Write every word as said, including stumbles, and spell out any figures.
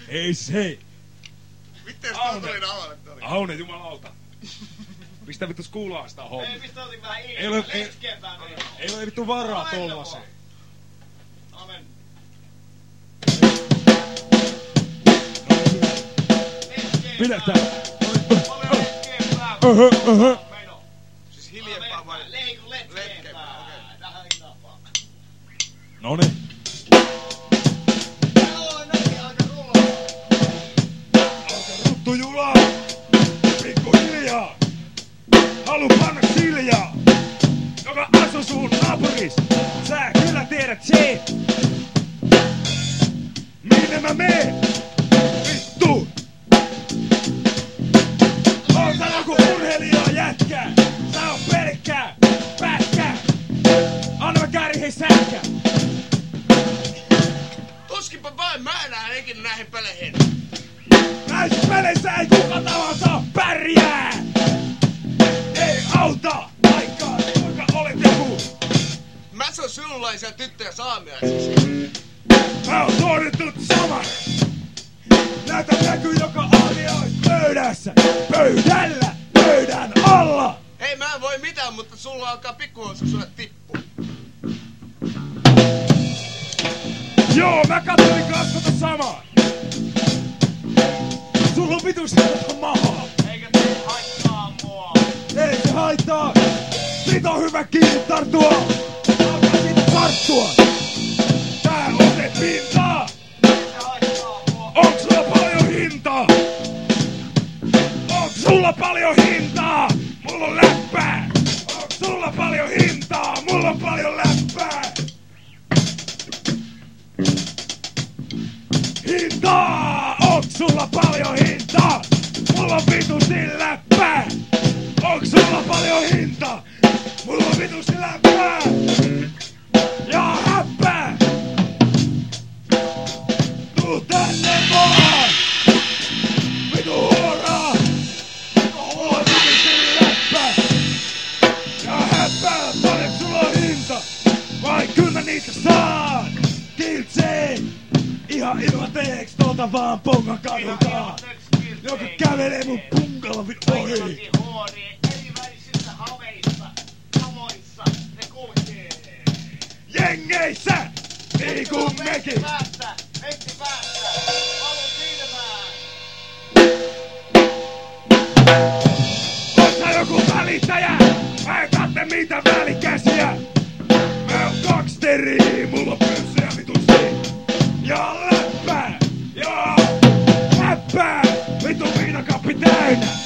Ei se. Miten sitä tuli navalle tuoli? Aune, jumalauta. Pistä vittu skuulaa sitä hommaa. Ei, pistä otin vähän ilmaa. Ei ole, ei, Letkeäpää meni. ei ole vittu varaa tollaseen. Amen. Pidetään. Paljon letkeäpää. Öhö, öhö. Meno. Siis hiljempaa vai? Leiku letkeäpää. Letkeäpää, okei. Vähän hitaapaa. Noniin. Joo, näin aika rullaa. Ruttu julaa. Pikku hiljaa. Halu panna siljaa. Joka asuu sun naapuris. Sä kyllä tiedät se. Minne mä meen? Vittu. Oon sä joku urheilija jätkä. Sä oot pelkkää pätkä. Anna mä käärin hei sähkä. Tuskinpa vain, mä en näe ikinä näihin peleihin. Näissä peleissä ei kuka tahansa pärjää. Ei auta, vaikka kuinka olet joku. Mä saan sinunlaisia tyttöjä saamiaisiksi. Mä oon suorittunut saman. Näytä näkyy joka aamia ois pöydässä. Pöydällä, pöydän alla. Hei, mä en voi mitään, mutta sulla alkaa pikkuhousu sulle tippua. Joo, mä katsoin kasvata samaa. Sulla on vitus hienosta mahaa. Eikä tuu haittaa mua. Ei se haittaa. Siitä on hyvä kiinni tarttua. Alkaa siitä tarttua. Tää otet pintaa. Ei se haittaa mua. Onks sulla paljon hintaa? Onks sulla paljon hintaa? Mulla on läppää. Onks sulla paljon hintaa? Mulla on paljon läppää. Hintaa! Onks sulla paljon hintaa? Mulla on vitusti läppää. Onks sulla paljon hintaa? Mulla on vitusti läppää. Ja häppää. Tuu tänne vaan! Vitu huoraa! Mulla on vitusti läppää. Ja häppää, paljon sulla on hinta? Vai kyllä niitä saan? Kiltsei! Ihan ilman teeks tuolta vaan pongan kadulta. Joka kävelee mun punkalvin ohi. Kaikki huori, erinvärisissä haveissa, samoissa, ne kulkee. Jengeissä! Niin kuin mekin! Päästä, henki päästä, valon silmään. Oot sä joku välittäjä? Mä en katte mitään välikäsiä. Mä oon kaks teriä, mulla on pyssyjä vitusti. Ja läppää! Ja läppää! Vitu viinakappi täynnä!